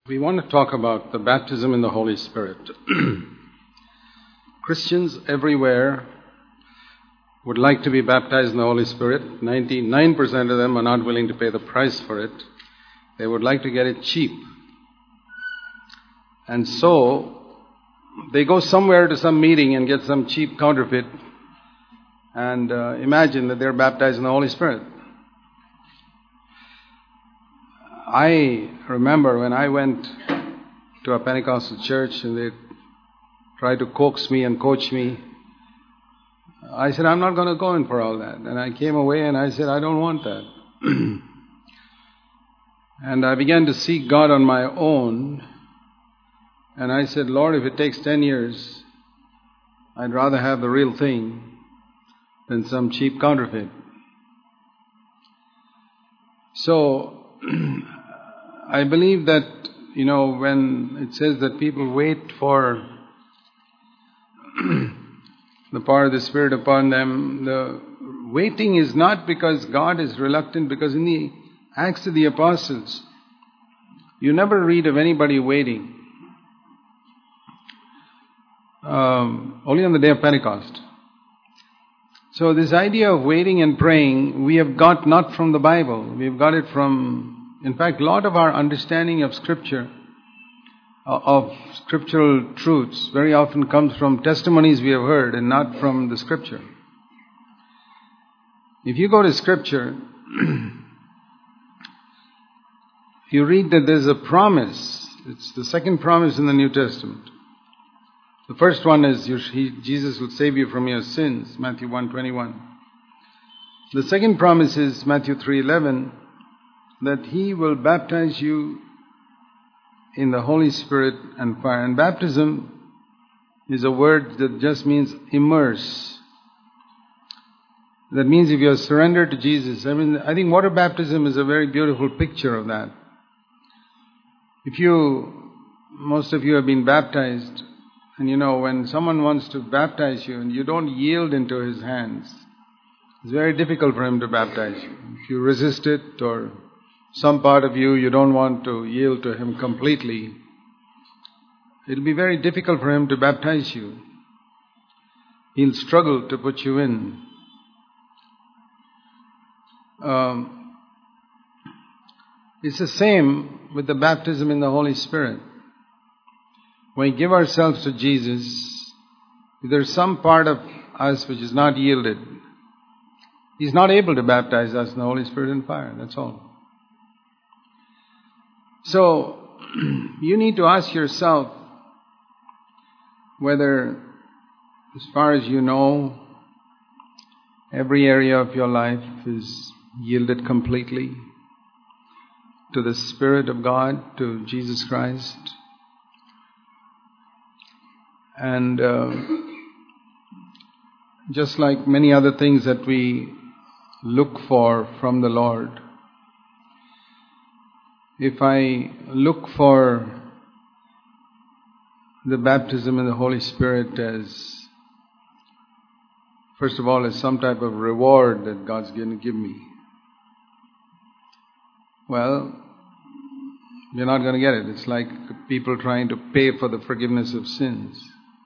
We want to talk about the baptism in the Holy Spirit. Christians everywhere would like to be baptized in the Holy Spirit. 99% of them are not willing to pay the price for it. They would like to get it cheap. And so, they go somewhere to some meeting and get some cheap counterfeit and imagine that they're baptized in the Holy Spirit. I remember when I went to a Pentecostal church and they tried to coax me and coach me, I said, I'm not going to go in for all that. And I came away and I said, I don't want that. And I began to seek God on my own. And I said, Lord, if it takes 10 years, I'd rather have the real thing than some cheap counterfeit. So, I believe that, when it says that people wait for the power of the Spirit upon them, the waiting is not because God is reluctant, because in the Acts of the Apostles, you never read of anybody waiting. Only on the day of Pentecost. So this idea of waiting and praying, we have got not from the Bible. We have got it from... In fact, a lot of our understanding of Scripture, of scriptural truths, very often comes from testimonies we have heard and not from the Scripture. If you go to Scripture, you read that there's a promise. It's the second promise in the New Testament. The first one is Jesus will save you from your sins, Matthew 1:21. The second promise is Matthew 3:11, that He will baptize you in the Holy Spirit and fire. And baptism is a word that just means immerse. That means if you are surrendered to Jesus. I think water baptism is a very beautiful picture of that. Most of you have been baptized, and when someone wants to baptize you and you don't yield into his hands, it's very difficult for him to baptize you. If you resist it, or some part of you don't want to yield to him completely, it'll be very difficult for him to baptize you. He'll struggle to put you in. It's the same with the baptism in the Holy Spirit. When we give ourselves to Jesus, if there's some part of us which is not yielded, He's not able to baptize us in the Holy Spirit and fire. That's all. So, you need to ask yourself whether, as far as you know, every area of your life is yielded completely to the Spirit of God, to Jesus Christ. And just like many other things that we look for from the Lord, if I look for the baptism in the Holy Spirit as, first of all, as some type of reward that God's going to give me, well, you're not going to get it. It's like people trying to pay for the forgiveness of sins.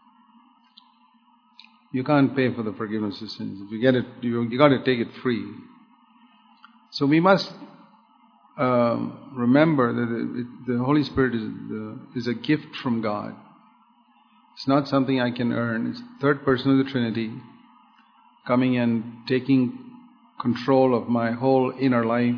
You can't pay for the forgiveness of sins. If you get it, you got to take it free. So we must remember that the Holy Spirit is a gift from God. It's not something I can earn. It's the third person of the Trinity coming and taking control of my whole inner life.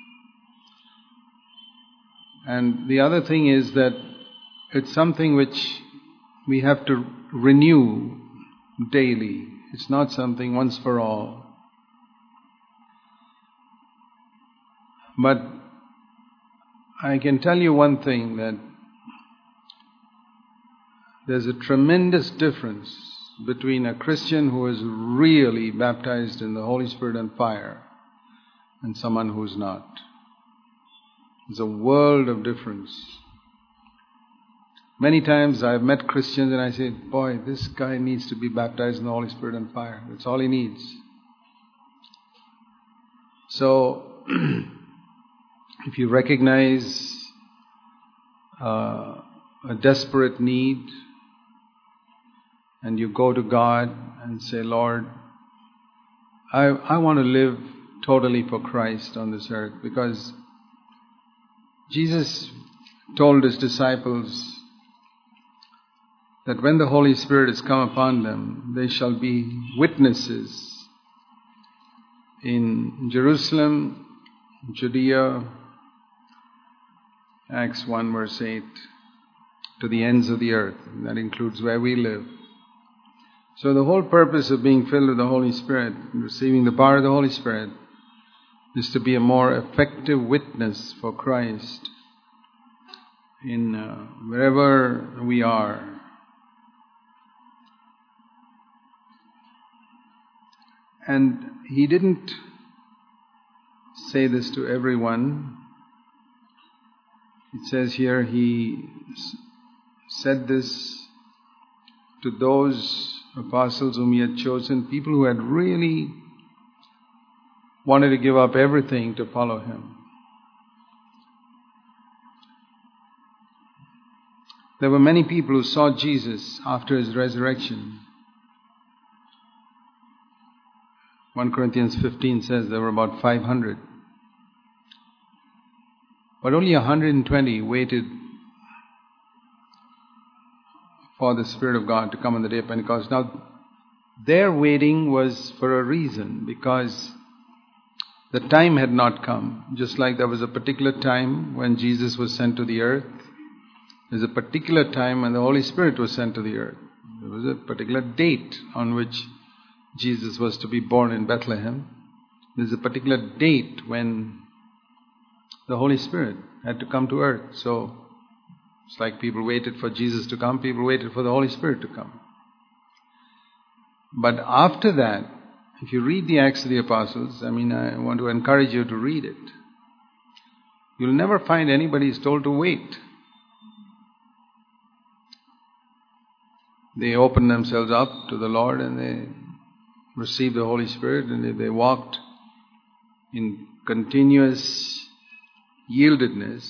And the other thing is that it's something which we have to renew daily. It's not something once for all. But I can tell you one thing, that there's a tremendous difference between a Christian who is really baptized in the Holy Spirit and fire and someone who's not. There's a world of difference. Many times I've met Christians and I say, boy, this guy needs to be baptized in the Holy Spirit and fire. That's all he needs. So, if you recognize a desperate need, and you go to God and say, Lord, I want to live totally for Christ on this earth, because Jesus told His disciples that when the Holy Spirit has come upon them, they shall be witnesses in Jerusalem, Judea, Acts 1 verse 8, to the ends of the earth. That includes where we live. So the whole purpose of being filled with the Holy Spirit, receiving the power of the Holy Spirit, is to be a more effective witness for Christ in wherever we are. And He didn't say this to everyone. It says here He said this to those apostles whom He had chosen, people who had really wanted to give up everything to follow Him. There were many people who saw Jesus after His resurrection. 1 Corinthians 15 says there were about 500. But only 120 waited for the Spirit of God to come on the day of Pentecost. Now, their waiting was for a reason, because the time had not come. Just like there was a particular time when Jesus was sent to the earth, there's a particular time when the Holy Spirit was sent to the earth. There was a particular date on which Jesus was to be born in Bethlehem. There's a particular date when the Holy Spirit had to come to earth. So it's like people waited for Jesus to come, people waited for the Holy Spirit to come. But after that, if you read the Acts of the Apostles, I want to encourage you to read it. You'll never find anybody is told to wait. They opened themselves up to the Lord and they received the Holy Spirit, and if they walked in continuous yieldedness,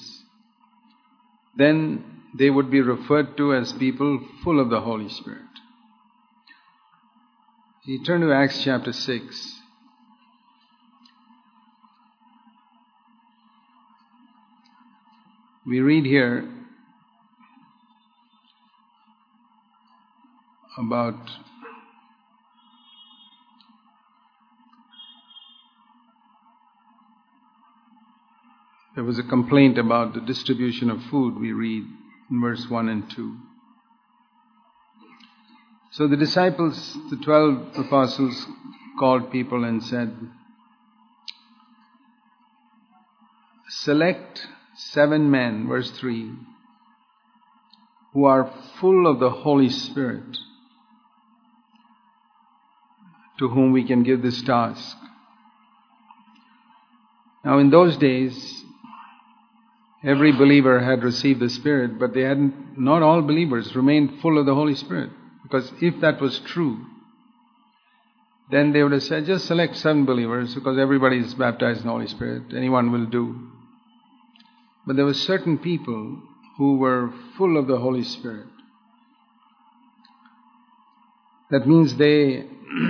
then they would be referred to as people full of the Holy Spirit. You turn to Acts chapter 6. We read here about there was a complaint about the distribution of food, we read in verse 1 and 2. So the disciples, the 12 apostles, called people and said, select 7 men, verse 3, who are full of the Holy Spirit, to whom we can give this task. Now in those days, every believer had received the Spirit, but not all believers remained full of the Holy Spirit. Because if that was true, then they would have said, just select 7 believers, because everybody is baptized in the Holy Spirit. Anyone will do. But there were certain people who were full of the Holy Spirit. That means they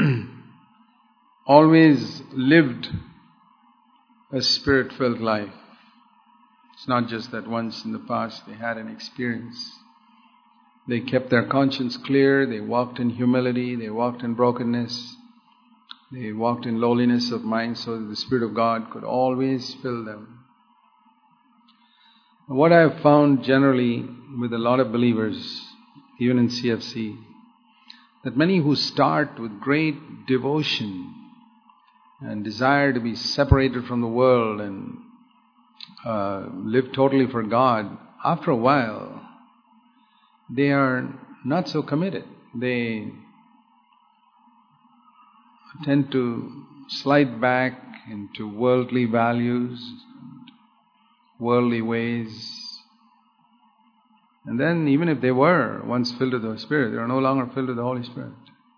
always lived a Spirit-filled life. It's not just that once in the past they had an experience. They kept their conscience clear, they walked in humility, they walked in brokenness, they walked in lowliness of mind, so that the Spirit of God could always fill them. What I have found generally with a lot of believers, even in CFC, that many who start with great devotion and desire to be separated from the world and live totally for God, after a while, they are not so committed. They tend to slide back into worldly values, worldly ways. And then even if they were once filled with the Spirit, they are no longer filled with the Holy Spirit.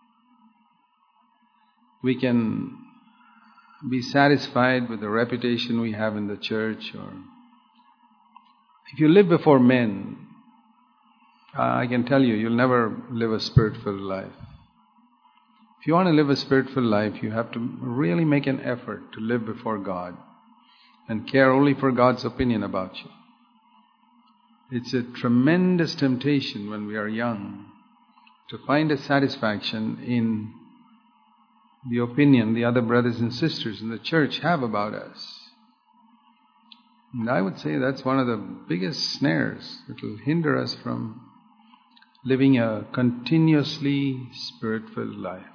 We can be satisfied with the reputation we have in the church, or If you live before men, I can tell you, you'll never live a spirit-filled life. If you want to live a spirit-filled life, you have to really make an effort to live before God and care only for God's opinion about you. It's a tremendous temptation when we are young to find a satisfaction in the opinion the other brothers and sisters in the church have about us. And I would say that's one of the biggest snares that will hinder us from living a continuously spirit-filled life.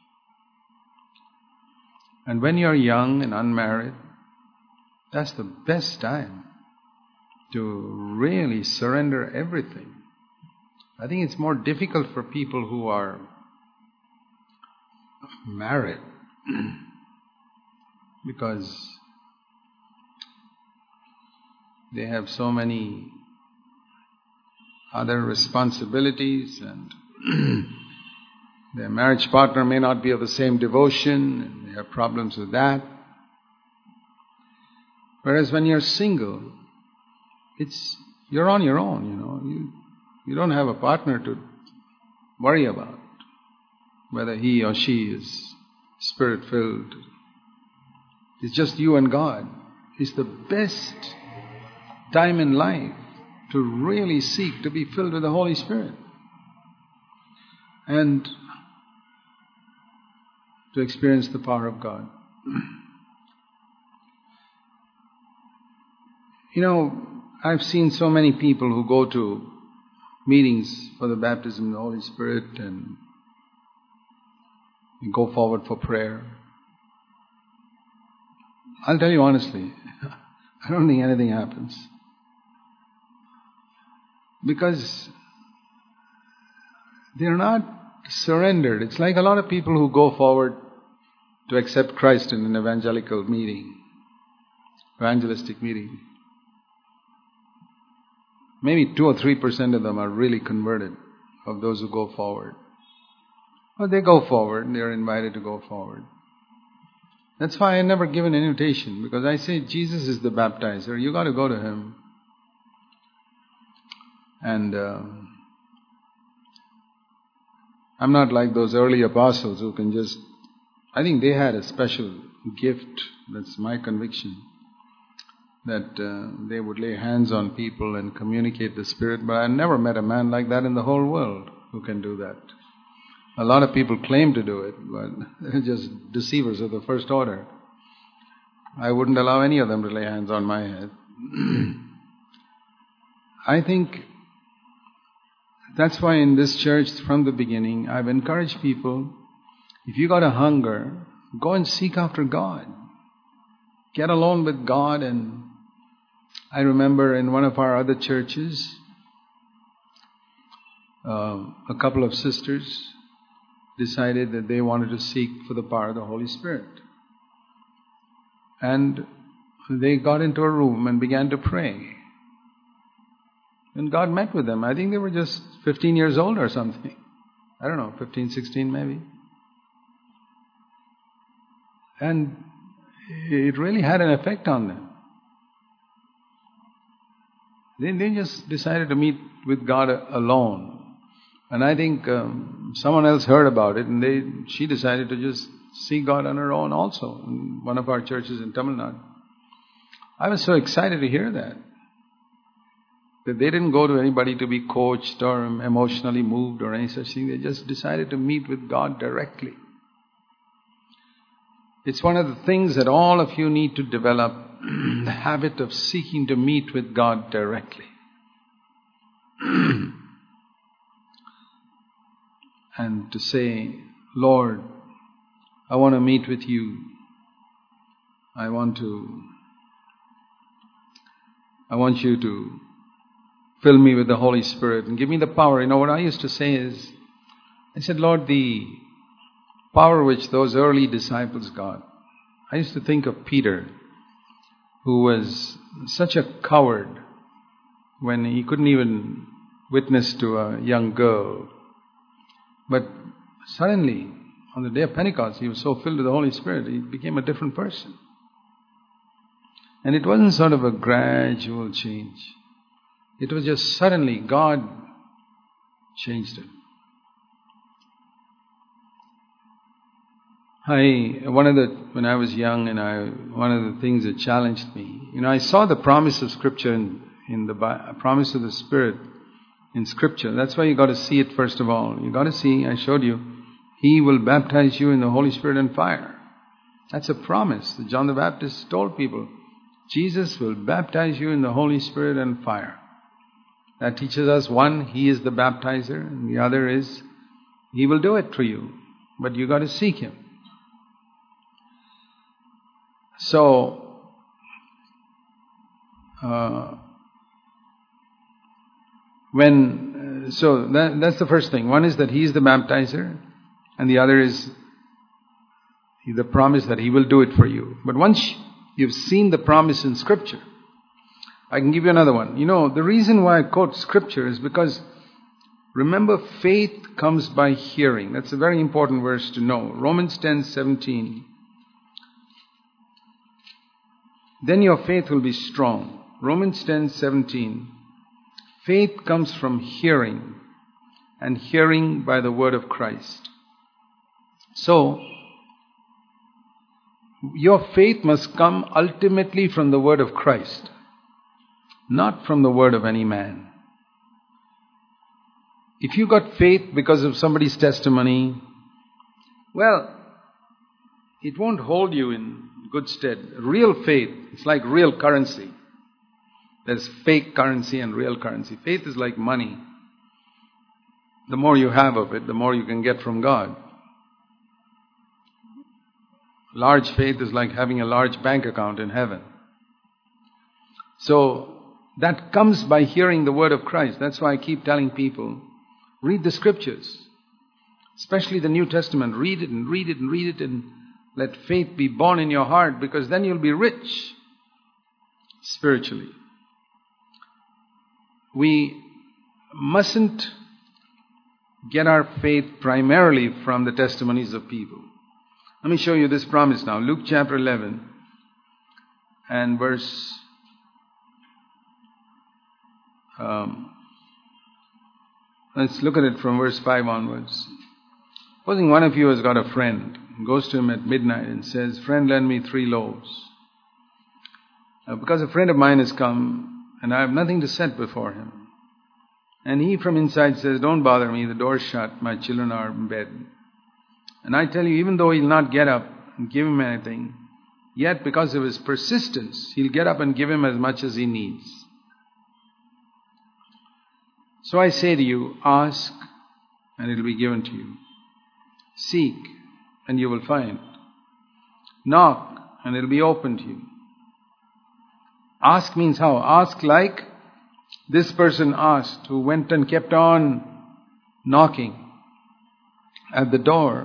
And when you're young and unmarried, that's the best time to really surrender everything. I think it's more difficult for people who are married because they have so many other responsibilities, and their marriage partner may not be of the same devotion, and they have problems with that. Whereas when you're single, you're on your own, You don't have a partner to worry about whether he or she is spirit-filled. It's just you and God. It's the best time in life to really seek to be filled with the Holy Spirit and to experience the power of God. I've seen so many people who go to meetings for the baptism of the Holy Spirit and go forward for prayer. I'll tell you honestly, I don't think anything happens. Because they're not surrendered. It's like a lot of people who go forward to accept Christ in an evangelistic meeting. Maybe 2 or 3% of them are really converted, of those who go forward. But they go forward, and they're invited to go forward. That's why I never give an invitation, because I say Jesus is the baptizer. You got to go to Him. And I'm not like those early apostles who can just... I think they had a special gift, that's my conviction, that they would lay hands on people and communicate the Spirit. But I never met a man like that in the whole world who can do that. A lot of people claim to do it, but they're just deceivers of the first order. I wouldn't allow any of them to lay hands on my head. I think that's why in this church from the beginning I've encouraged people, if you got a hunger, go and seek after God. Get alone with God. And I remember in one of our other churches, a couple of sisters decided that they wanted to seek for the power of the Holy Spirit. And they got into a room and began to pray. And God met with them. I think they were just 15 years old or something. I don't know, 15, 16 maybe. And it really had an effect on them. They just decided to meet with God alone. And I think someone else heard about it, and she decided to just see God on her own also in one of our churches in Tamil Nadu. I was so excited to hear that they didn't go to anybody to be coached or emotionally moved or any such thing. They just decided to meet with God directly. It's one of the things that all of you need to develop, the habit of seeking to meet with God directly. And to say, Lord, I want to meet with you. I want you to fill me with the Holy Spirit and give me the power. What I used to say is, I said, Lord, the power which those early disciples got. I used to think of Peter, who was such a coward when he couldn't even witness to a young girl. But suddenly, on the day of Pentecost, he was so filled with the Holy Spirit, he became a different person. And it wasn't sort of a gradual change. It was just suddenly God changed him. When I was young, one of the things that challenged me, I saw the promise of Scripture in the promise of the Spirit in Scripture. That's why you got to see it first of all. You got to see, I showed you, He will baptize you in the Holy Spirit and fire. That's a promise that John the Baptist told people. Jesus will baptize you in the Holy Spirit and fire. That teaches us, one, He is the baptizer, and the other is, He will do it for you. But you got to seek Him. So, that's the first thing. One is that He is the baptizer, and the other is the promise that He will do it for you. But once you've seen the promise in Scripture, I can give you another one. The reason why I quote Scripture is because, remember, faith comes by hearing. That's a very important verse to know. Romans 10:17. Then your faith will be strong. Romans 10:17. Faith comes from hearing, and hearing by the word of Christ. So, your faith must come ultimately from the word of Christ, not from the word of any man. If you got faith because of somebody's testimony, well, it won't hold you in good stead. Real faith, it's like real currency. There's fake currency and real currency. Faith is like money. The more you have of it, the more you can get from God. Large faith is like having a large bank account in heaven. So, that comes by hearing the word of Christ. That's why I keep telling people, read the Scriptures. Especially the New Testament. Read it and read it and read it, and let faith be born in your heart, because then you'll be rich spiritually. We mustn't get our faith primarily from the testimonies of people. Let me show you this promise now. Luke chapter 11 and verse... let's look at it from verse 5 onwards. Supposing one of you has got a friend, goes to him at midnight and says, "Friend, lend me 3 loaves. Because a friend of mine has come and I have nothing to set before him." And he from inside says, "Don't bother me, the door's shut, my children are in bed." And I tell you, even though he'll not get up and give him anything, yet because of his persistence, he'll get up and give him as much as he needs. So I say to you, ask and it will be given to you. Seek and you will find. Knock and it will be opened to you. Ask means how? Ask like this person asked, who went and kept on knocking at the door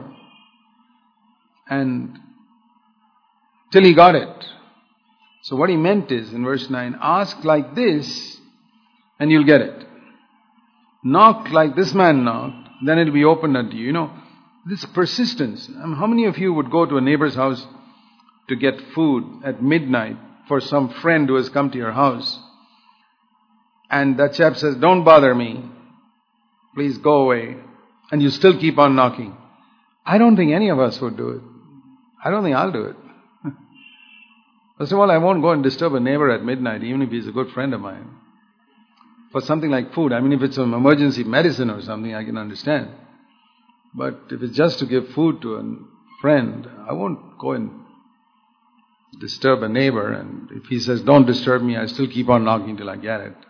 and till he got it. So what he meant is, in verse 9, ask like this and you'll get it. Knock like this man knocked, then it will be opened unto you. This persistence. How many of you would go to a neighbor's house to get food at midnight for some friend who has come to your house, and that chap says, "Don't bother me, please go away," and you still keep on knocking? I don't think any of us would do it. I don't think I'll do it. First of all, I won't go and disturb a neighbor at midnight, even if he's a good friend of mine, for something like food. If it's an emergency medicine or something, I can understand. But if it's just to give food to a friend, I won't go and disturb a neighbor. And if he says, "Don't disturb me," I still keep on knocking till I get it.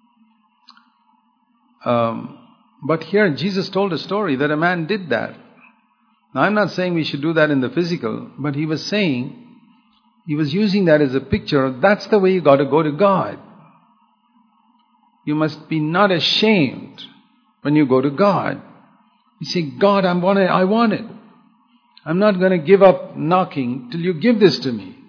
But here Jesus told a story that a man did that. Now I'm not saying we should do that in the physical, but he was saying, he was using that as a picture of that's the way you got to go to God. You must be not ashamed when you go to God. You say, "God, I want it. I'm not going to give up knocking till you give this to me."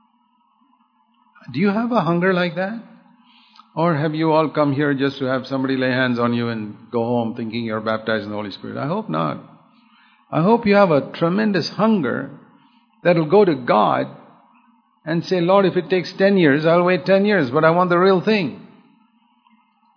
Do you have a hunger like that? Or have you all come here just to have somebody lay hands on you and go home thinking you're baptized in the Holy Spirit? I hope not. I hope you have a tremendous hunger that will go to God and say, "Lord, if it takes 10 years, I'll wait 10 years, but I want the real thing."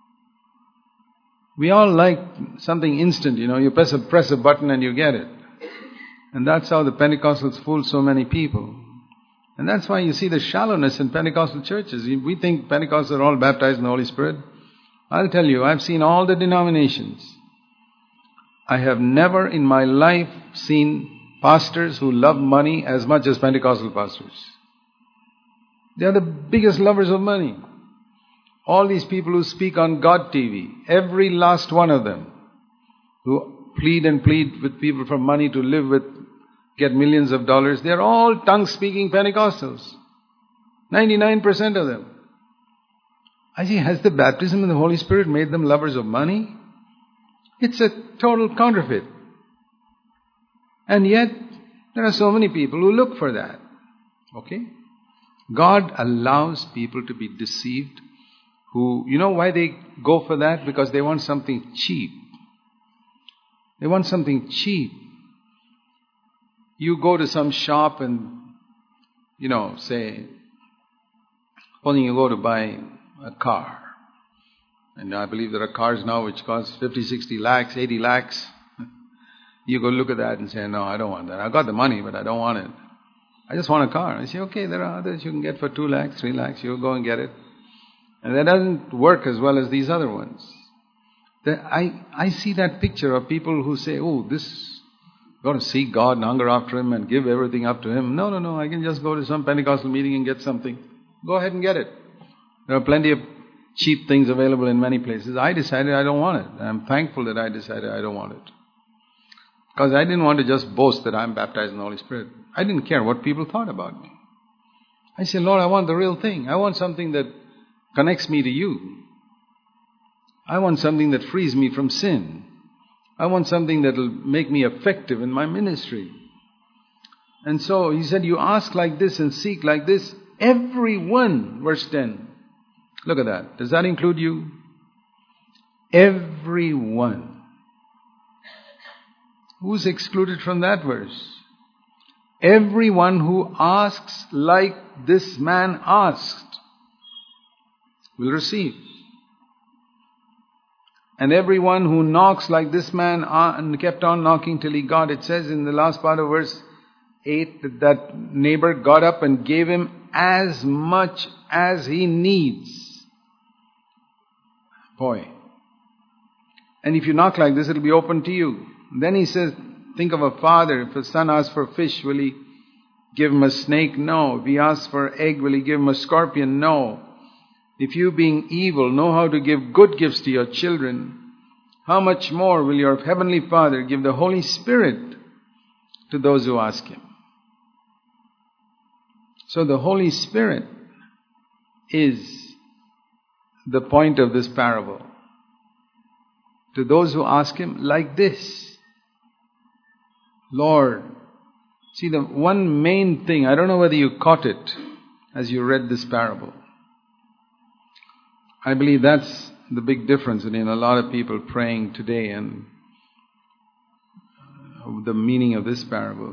We all like something instant, you press a button and you get it. And that's how the Pentecostals fool so many people. And that's why you see the shallowness in Pentecostal churches. We think Pentecostals are all baptized in the Holy Spirit. I'll tell you, I've seen all the denominations. I have never in my life seen pastors who love money as much as Pentecostal pastors. They are the biggest lovers of money. All these people who speak on God TV, every last one of them, who plead with people for money to live with, get millions of dollars, they're all tongue-speaking Pentecostals. 99% of them. I say, has the baptism in the Holy Spirit made them lovers of money? It's a total counterfeit. And yet, there are so many people who look for that. Okay? God allows people to be deceived who, you know why they go for that? Because they want something cheap. They want something cheap. You go to some shop and, say, supposing you go to buy a car. And I believe there are cars now which cost 50, 60 lakhs, 80 lakhs. You go look at that and say, no, I don't want that. I've got the money, but I don't want it. I just want a car. I say, okay, there are others you can get for 2 lakhs, 3 lakhs. You go and get it. And that doesn't work as well as these other ones. I see that picture of people who say, got to seek God and hunger after Him and give everything up to Him. No, I can just go to some Pentecostal meeting and get something. Go ahead and get it. There are plenty of cheap things available in many places. I decided I don't want it. I'm thankful that I decided I don't want it. Because I didn't want to just boast that I'm baptized in the Holy Spirit. I didn't care what people thought about me. I said, Lord, I want the real thing. I want something that connects me to you. I want something that frees me from sin. I want something that will make me effective in my ministry. And so He said, you ask like this and seek like this. Everyone, verse 10. Look at that. Does that include you? Everyone. Who's excluded from that verse? Everyone who asks like this man asked will receive. And everyone who knocks like this man and kept on knocking till he got. It says in the last part of verse 8 that neighbor got up and gave him as much as he needs. Boy. And if you knock like this, it'll be open to you. Then he says, think of a father. If a son asks for fish, will he give him a snake? No. If he asks for egg, will he give him a scorpion? No. If you, being evil, know how to give good gifts to your children, how much more will your heavenly Father give the Holy Spirit to those who ask Him? So the Holy Spirit is the point of this parable. To those who ask Him like this. Lord, see the one main thing, I don't know whether you caught it as you read this parable. I believe that's the big difference in a lot of people praying today and the meaning of this parable.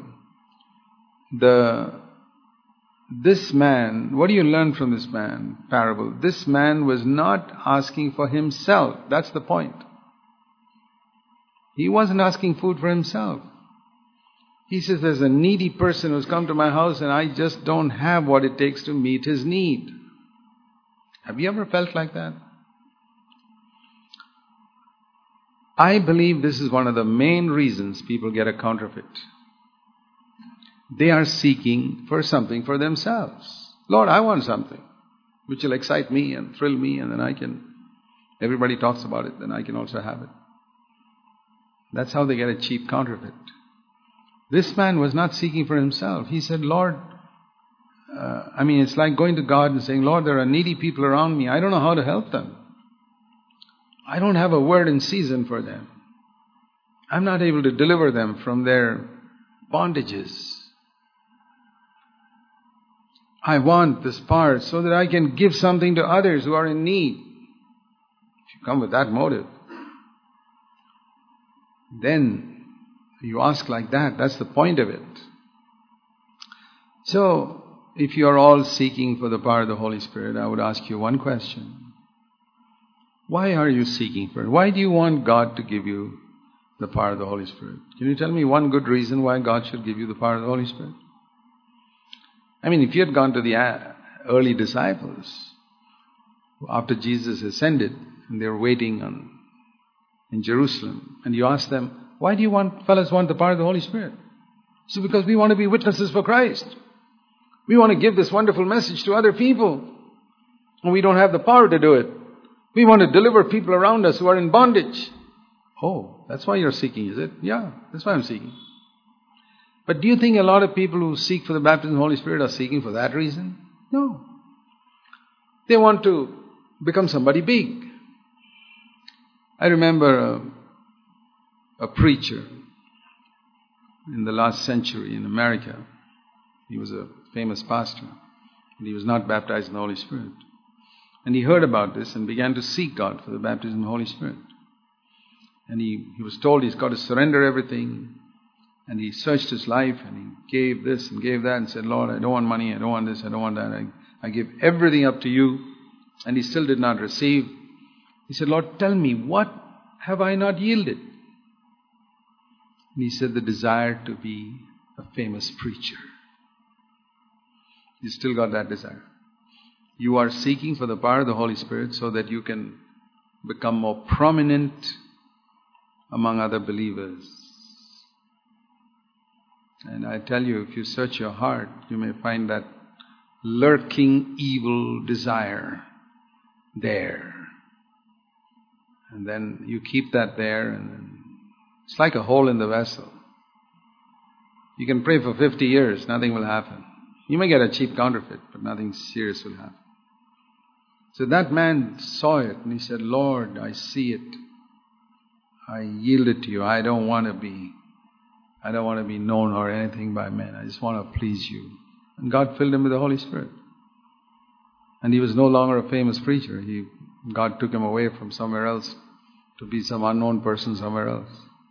This man, what do you learn from this parable? This man was not asking for himself. That's the point. He wasn't asking food for himself. He says, there's a needy person who's come to my house and I just don't have what it takes to meet his need. Have you ever felt like that? I believe this is one of the main reasons people get a counterfeit. They are seeking for something for themselves. Lord, I want something which will excite me and thrill me, and then everybody talks about it, then I can also have it. That's how they get a cheap counterfeit. This man was not seeking for himself. He said, Lord, it's like going to God and saying, Lord, there are needy people around me. I don't know how to help them. I don't have a word in season for them. I'm not able to deliver them from their bondages. I want this part so that I can give something to others who are in need. If you come with that motive, then you ask like that. That's the point of it. So, if you are all seeking for the power of the Holy Spirit, I would ask you one question. Why are you seeking for it? Why do you want God to give you the power of the Holy Spirit? Can you tell me one good reason why God should give you the power of the Holy Spirit? I mean, if you had gone to the early disciples after Jesus ascended and they were waiting in Jerusalem, and you asked them, why do you fellas want the power of the Holy Spirit? So because we want to be witnesses for Christ. We want to give this wonderful message to other people. And we don't have the power to do it. We want to deliver people around us who are in bondage. Oh, that's why you're seeking, is it? Yeah, that's why I'm seeking. But do you think a lot of people who seek for the baptism of the Holy Spirit are seeking for that reason? No. They want to become somebody big. I remember a preacher in the last century in America. He was a famous pastor, and he was not baptized in the Holy Spirit. And he heard about this and began to seek God for the baptism of the Holy Spirit. And he was told he's got to surrender everything. And he searched his life and he gave this and gave that and said, Lord, I don't want money, I don't want this, I don't want that. I give everything up to you. And he still did not receive. He said, Lord, tell me, what have I not yielded? And he said, the desire to be a famous preacher. You still got that desire. You are seeking for the power of the Holy Spirit so that you can become more prominent among other believers. And I tell you, if you search your heart, you may find that lurking evil desire there. And then you keep that there, and it's like a hole in the vessel. You can pray for 50 years, nothing will happen. You may get a cheap counterfeit, but nothing serious will happen. So that man saw it and he said, Lord, I see it. I yield it to you. I don't want to be known or anything by men. I just want to please you. And God filled him with the Holy Spirit. And he was no longer a famous preacher. God took him away from somewhere else to be some unknown person somewhere else.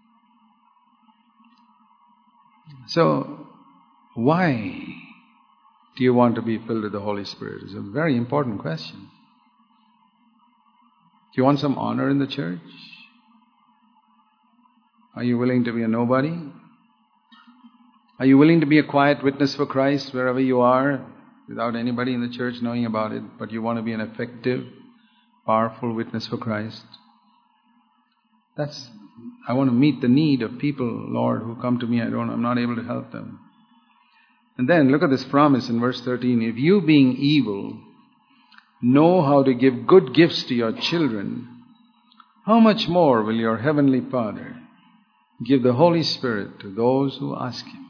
So, why do you want to be filled with the Holy Spirit? It's a very important question. Do you want some honor in the church? Are you willing to be a nobody? Are you willing to be a quiet witness for Christ wherever you are, without anybody in the church knowing about it, but you want to be an effective, powerful witness for Christ? I want to meet the need of people, Lord, who come to me. I'm not able to help them. And then look at this promise in verse 13. If you, being evil, know how to give good gifts to your children, how much more will your heavenly Father give the Holy Spirit to those who ask Him?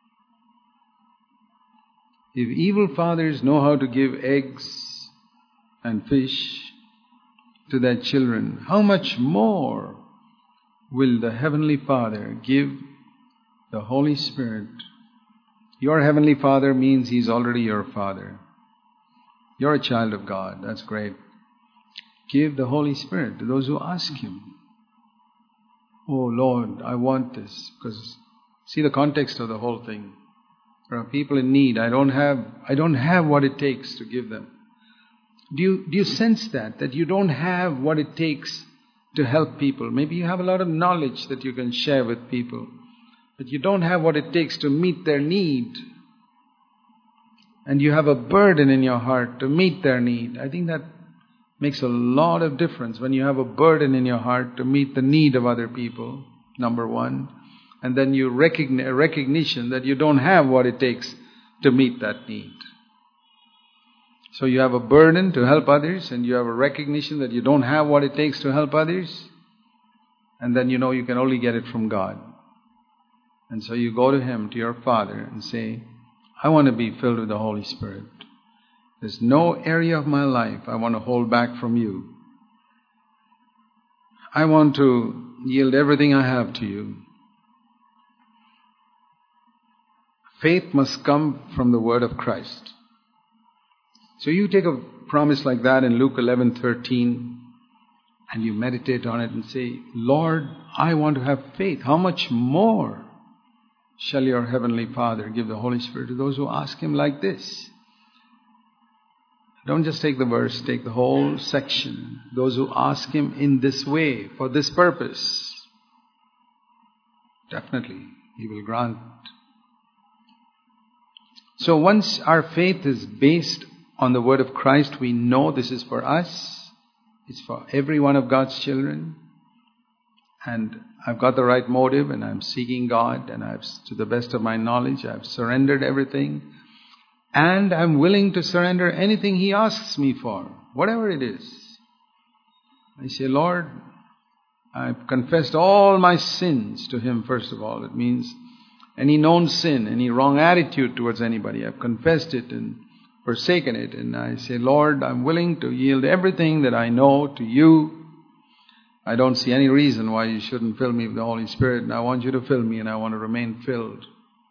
If evil fathers know how to give eggs and fish to their children, how much more will the Heavenly Father give the Holy Spirit? Your Heavenly Father means He's already your Father. You're a child of God. That's great. Give the Holy Spirit to those who ask Him. Oh Lord, I want this. Because see the context of the whole thing. There are people in need. I don't have what it takes to give them. Do you sense that you don't have what it takes to help people? Maybe you have a lot of knowledge that you can share with people, but you don't have what it takes to meet their need. And you have a burden in your heart to meet their need. I think that makes a lot of difference when you have a burden in your heart to meet the need of other people, number one. And then you recognition that you don't have what it takes to meet that need. So you have a burden to help others, and you have a recognition that you don't have what it takes to help others. And then you know you can only get it from God. And so you go to Him, to your Father, and say, I want to be filled with the Holy Spirit. There's no area of my life I want to hold back from you. I want to yield everything I have to you. Faith must come from the word of Christ. So you take a promise like that in Luke 11:13 and you meditate on it and say, Lord, I want to have faith. How much more shall your Heavenly Father give the Holy Spirit to those who ask Him like this? Don't just take the verse, take the whole section. those who ask Him in this way, for this purpose, definitely He will grant. So once our faith is based on the word of Christ, we know this is for us, it's for every one of God's children, and I've got the right motive, and I'm seeking God, and to the best of my knowledge, I've surrendered everything, and I'm willing to surrender anything He asks me for, whatever it is. I say, Lord, I've confessed all my sins to Him first of all. It means any known sin, any wrong attitude towards anybody, I've confessed it and forsaken it. And I say, Lord, I'm willing to yield everything that I know to You. I don't see any reason why You shouldn't fill me with the Holy Spirit, and I want You to fill me, and I want to remain filled.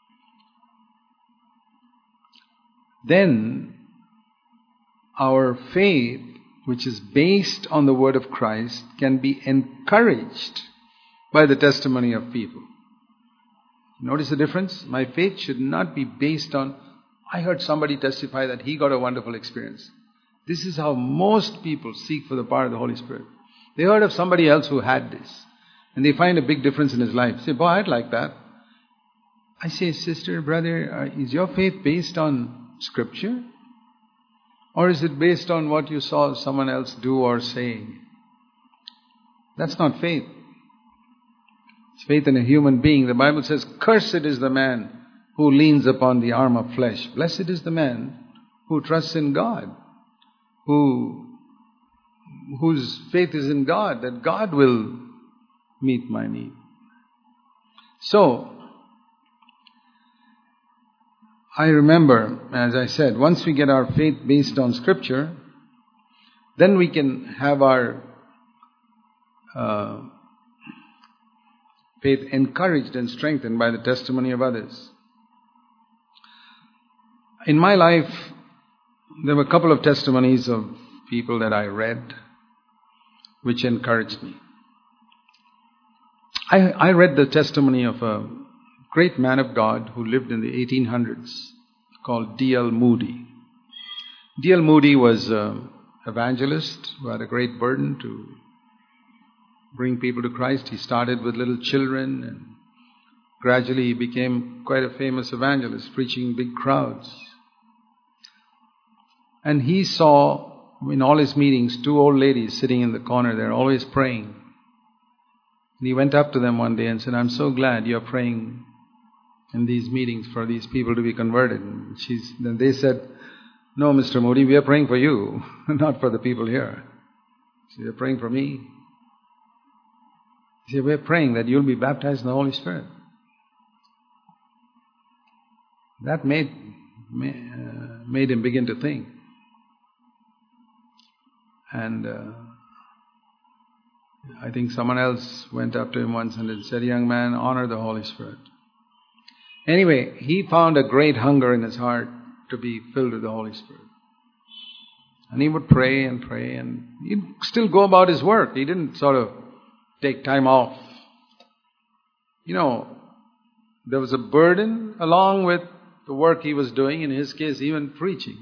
Then our faith, which is based on the word of Christ, can be encouraged by the testimony of people. Notice the difference? My faith should not be based on, I heard somebody testify that he got a wonderful experience. This is how most people seek for the power of the Holy Spirit. They heard of somebody else who had this, and they find a big difference in his life. Say, boy, I'd like that. I say, sister, brother, is your faith based on Scripture? Or is it based on what you saw someone else do or say? That's not faith. It's faith in a human being. The Bible says, cursed is the man who leans upon the arm of flesh. Blessed is the man who trusts in God, whose faith is in God, that God will meet my need. So, I remember, as I said, once we get our faith based on Scripture, then we can have our faith encouraged and strengthened by the testimony of others. In my life, there were a couple of testimonies of people that I read which encouraged me. I read the testimony of a great man of God who lived in the 1800s called D.L. Moody. D.L. Moody was an evangelist who had a great burden to bring people to Christ. He started with little children, and gradually he became quite a famous evangelist, preaching big crowds. And he saw in all his meetings 2 old ladies sitting in the corner. They're always praying. And he went up to them one day and said, I'm so glad you're praying in these meetings for these people to be converted. And then they said, no, Mr. Moody, we are praying for you, not for the people here. So you're praying for me? He said, we're praying that you'll be baptized in the Holy Spirit. That made him begin to think. And I think someone else went up to him once and said, young man, honor the Holy Spirit. Anyway, he found a great hunger in his heart to be filled with the Holy Spirit. And he would pray, and he'd still go about his work. He didn't sort of take time off. You know, there was a burden along with the work he was doing, in his case even preaching.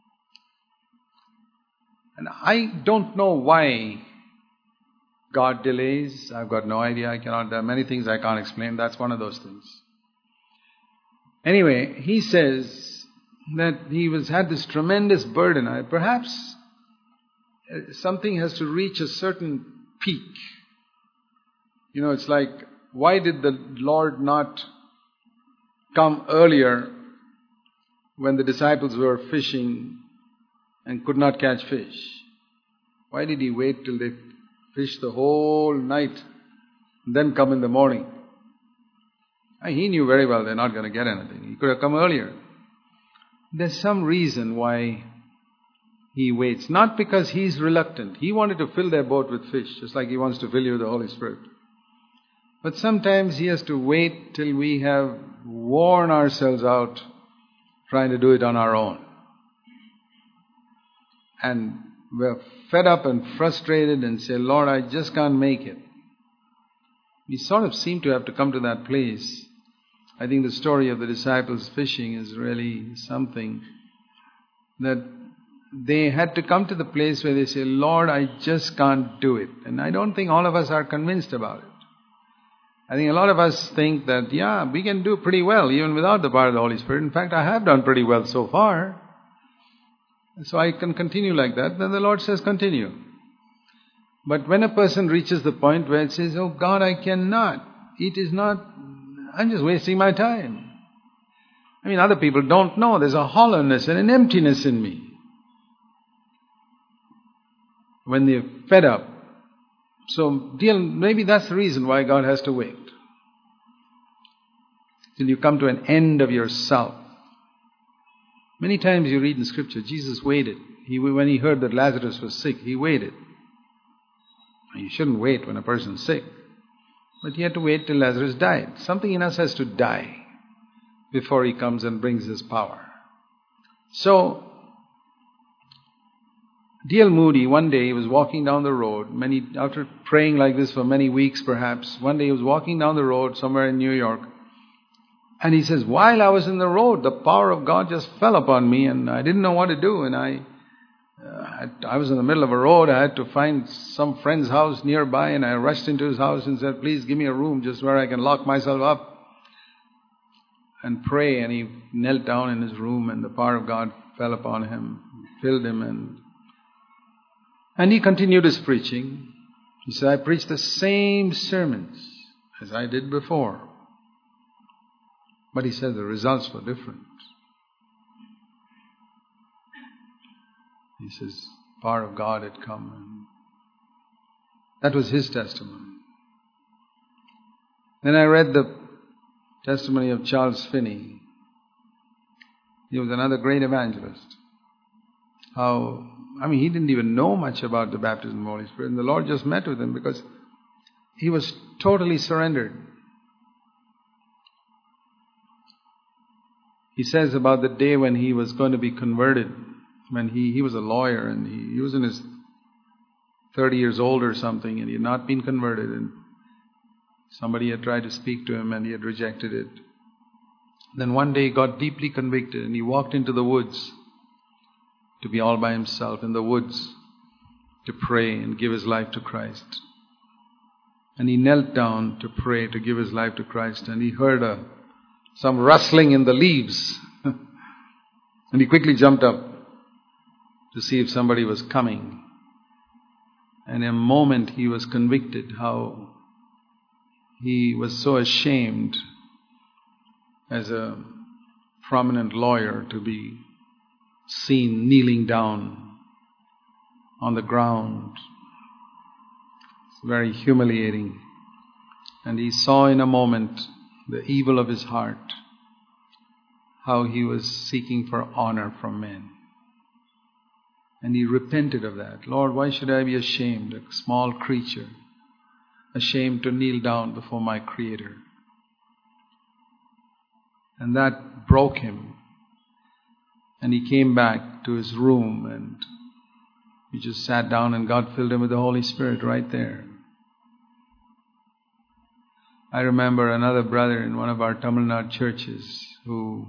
And I don't know why God delays. I've got no idea. There are many things I can't explain. That's one of those things. Anyway, he says that he had this tremendous burden. Perhaps something has to reach a certain peak. You know, it's like, why did the Lord not come earlier when the disciples were fishing and could not catch fish? Why did He wait till they fished the whole night and then come in the morning? He knew very well they're not going to get anything. He could have come earlier. There's some reason why He waits. Not because He's reluctant. He wanted to fill their boat with fish, just like He wants to fill you with the Holy Spirit. But sometimes He has to wait till we have worn ourselves out trying to do it on our own. And we're fed up and frustrated and say, Lord, I just can't make it. We sort of seem to have to come to that place. I think the story of the disciples fishing is really something that they had to come to the place where they say, Lord, I just can't do it. And I don't think all of us are convinced about it. I think a lot of us think that, yeah, we can do pretty well even without the power of the Holy Spirit. In fact, I have done pretty well so far. So I can continue like that. Then the Lord says, continue. But when a person reaches the point where it says, oh God, I cannot. It is not, I'm just wasting my time. I mean, other people don't know. There's a hollowness and an emptiness in me. When they're fed up. So, maybe that's the reason why God has to wait. Till you come to an end of yourself. Many times you read in Scripture, Jesus waited. When he heard that Lazarus was sick, he waited. You shouldn't wait when a person's sick. But he had to wait till Lazarus died. Something in us has to die before he comes and brings his power. So, D.L. Moody, one day he was walking down the road, after praying like this for many weeks perhaps, one day he was walking down the road somewhere in New York, and he says, while I was in the road, the power of God just fell upon me and I didn't know what to do, and I was in the middle of a road. I had to find some friend's house nearby, and I rushed into his house and said, please give me a room just where I can lock myself up and pray. And he knelt down in his room, and the power of God fell upon him, filled him, and he continued his preaching. He said, I preached the same sermons as I did before. But he said the results were different. He says, power of God had come. And that was his testimony. Then I read the testimony of Charles Finney. He was another great evangelist. He didn't even know much about the baptism of the Holy Spirit. And the Lord just met with him because he was totally surrendered. He says about the day when he was going to be converted. When he was a lawyer and he was in his 30 years old or something, and he had not been converted, and somebody had tried to speak to him and he had rejected it. Then one day he got deeply convicted and he walked into the woods to be all by himself in the woods to pray and give his life to Christ. And he knelt down to pray, to give his life to Christ, and he heard some rustling in the leaves. And he quickly jumped up to see if somebody was coming. And in a moment he was convicted how he was so ashamed as a prominent lawyer to be seen kneeling down on the ground. It's very humiliating. And he saw in a moment the evil of his heart, how he was seeking for honor from men. And he repented of that. Lord, why should I be ashamed, a small creature, ashamed to kneel down before my Creator? And that broke him. And he came back to his room and he just sat down and God filled him with the Holy Spirit right there. I remember another brother in one of our Tamil Nadu churches who,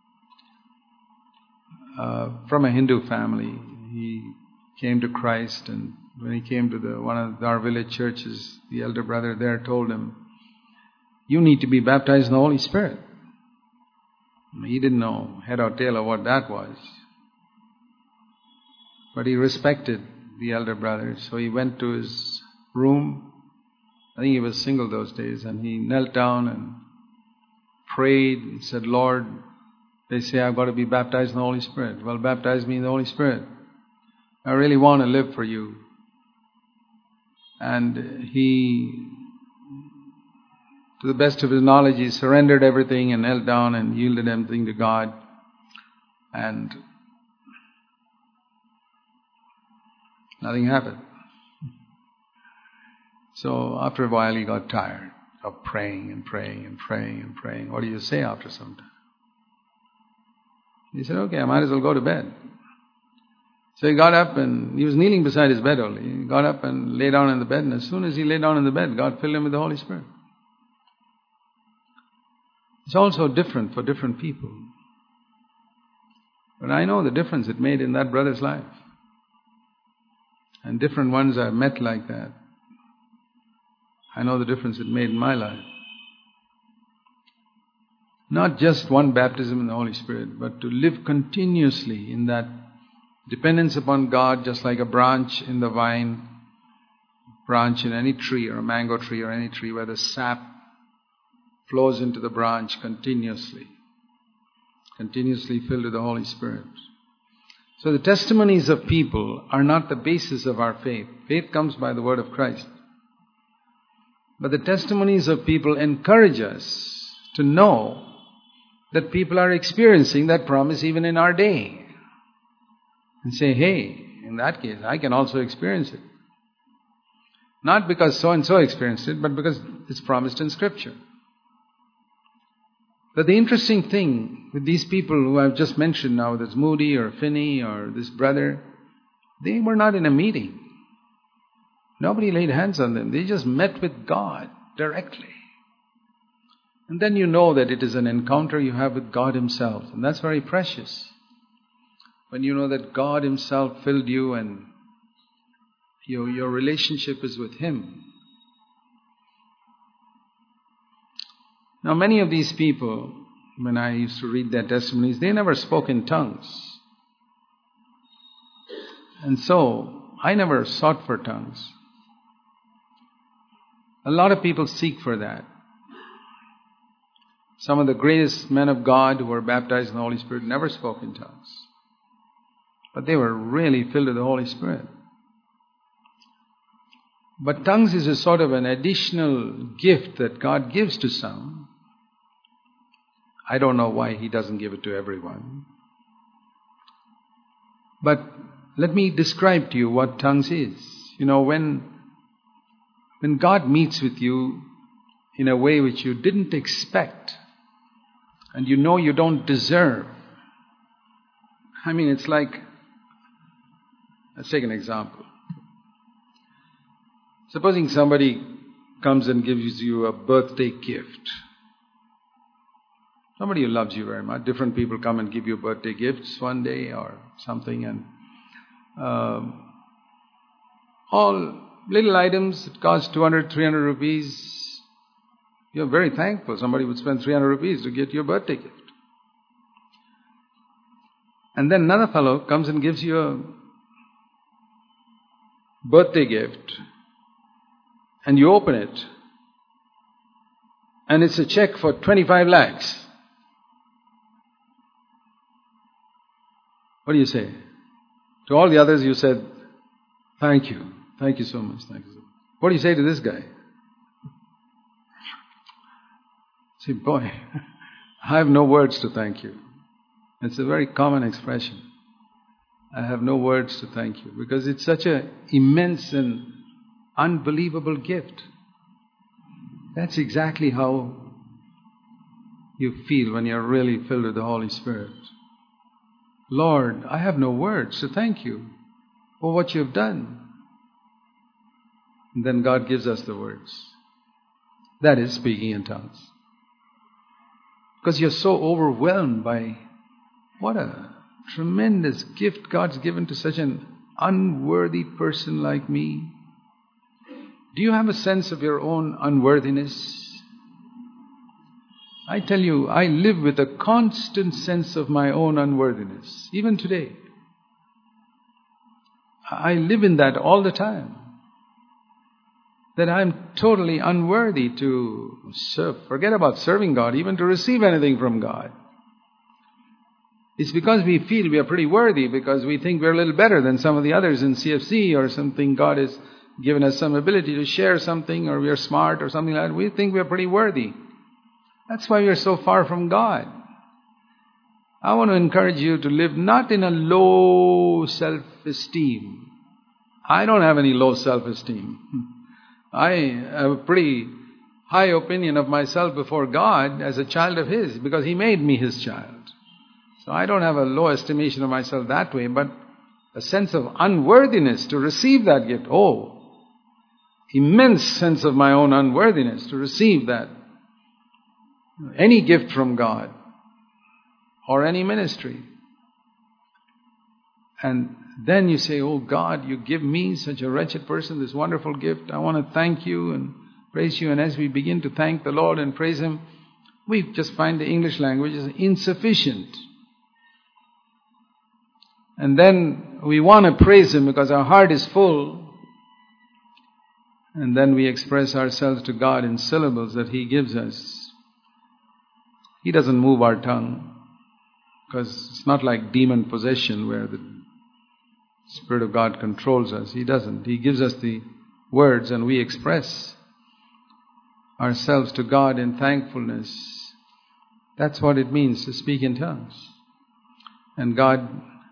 from a Hindu family, he came to Christ, and when he came to one of our village churches, the elder brother there told him, you need to be baptized in the Holy Spirit. He didn't know head or tail of what that was. But he respected the elder brother, so he went to his room. I think he was single those days, and he knelt down and prayed and said, Lord, they say I've got to be baptized in the Holy Spirit. Well, baptize me in the Holy Spirit. I really want to live for you. And he, to the best of his knowledge, he surrendered everything and knelt down and yielded everything to God. And nothing happened. So after a while he got tired of praying and praying and praying and praying. What do you say after some time? He said, okay, I might as well go to bed. So he got up and he was kneeling beside his bed only. He got up and lay down in the bed, and as soon as he lay down in the bed, God filled him with the Holy Spirit. It's also different for different people. But I know the difference it made in that brother's life. And different ones I've met like that. I know the difference it made in my life. Not just one baptism in the Holy Spirit, but to live continuously in that dependence upon God, just like a branch in the vine, branch in any tree or a mango tree or any tree where the sap flows into the branch continuously filled with the Holy Spirit. So the testimonies of people are not the basis of our faith. Faith comes by the word of Christ. But the testimonies of people encourage us to know that people are experiencing that promise even in our day. And say, hey, in that case, I can also experience it. Not because so-and-so experienced it, but because it's promised in Scripture. But the interesting thing with these people who I've just mentioned now, this Moody or Finney or this brother, they were not in a meeting. Nobody laid hands on them. They just met with God directly. And then you know that it is an encounter you have with God Himself. And that's very precious. When you know that God Himself filled you and your relationship is with Him. Now many of these people, when I used to read their testimonies, they never spoke in tongues. And so, I never sought for tongues. A lot of people seek for that. Some of the greatest men of God who were baptized in the Holy Spirit never spoke in tongues. But they were really filled with the Holy Spirit. But tongues is a sort of an additional gift that God gives to some. I don't know why He doesn't give it to everyone. But let me describe to you what tongues is. You know, when God meets with you in a way which you didn't expect, and you know you don't deserve. I mean, it's like, let's take an example. Supposing somebody comes and gives you a birthday gift. Somebody who loves you very much. Different people come and give you birthday gifts one day or something, and all little items that cost 200, 300 rupees. You're very thankful somebody would spend 300 rupees to get you a birthday gift. And then another fellow comes and gives you a birthday gift, and you open it, and it's a check for 25 lakhs. What do you say? To all the others you said, thank you. Thank you so much. Thank you so much. What do you say to this guy? Say, boy, I have no words to thank you. It's a very common expression. I have no words to thank you, because it's such an immense and unbelievable gift. That's exactly how you feel when you're really filled with the Holy Spirit. Lord, I have no words to thank you for what you've done. And then God gives us the words. That is speaking in tongues. Because you're so overwhelmed by what a tremendous gift God's given to such an unworthy person like me. Do you have a sense of your own unworthiness? I tell you, I live with a constant sense of my own unworthiness, even today. I live in that all the time. That I'm totally unworthy to serve. Forget about serving God, even to receive anything from God. It's because we feel we are pretty worthy, because we think we're a little better than some of the others in CFC or something. God has given us some ability to share something, or we are smart or something like that. We think we're pretty worthy. That's why we're so far from God. I want to encourage you to live not in a low self-esteem. I don't have any low self-esteem. I have a pretty high opinion of myself before God as a child of His, because He made me His child. So I don't have a low estimation of myself that way, but a sense of unworthiness to receive that gift. Oh, immense sense of my own unworthiness to receive that. Any gift from God or any ministry. And then you say, oh God, you give me, such a wretched person, this wonderful gift. I want to thank you and praise you. And as we begin to thank the Lord and praise Him, we just find the English language is insufficient. And then we want to praise Him because our heart is full. And then we express ourselves to God in syllables that He gives us. He doesn't move our tongue, because it's not like demon possession where the Spirit of God controls us. He doesn't. He gives us the words and we express ourselves to God in thankfulness. That's what it means to speak in tongues. And God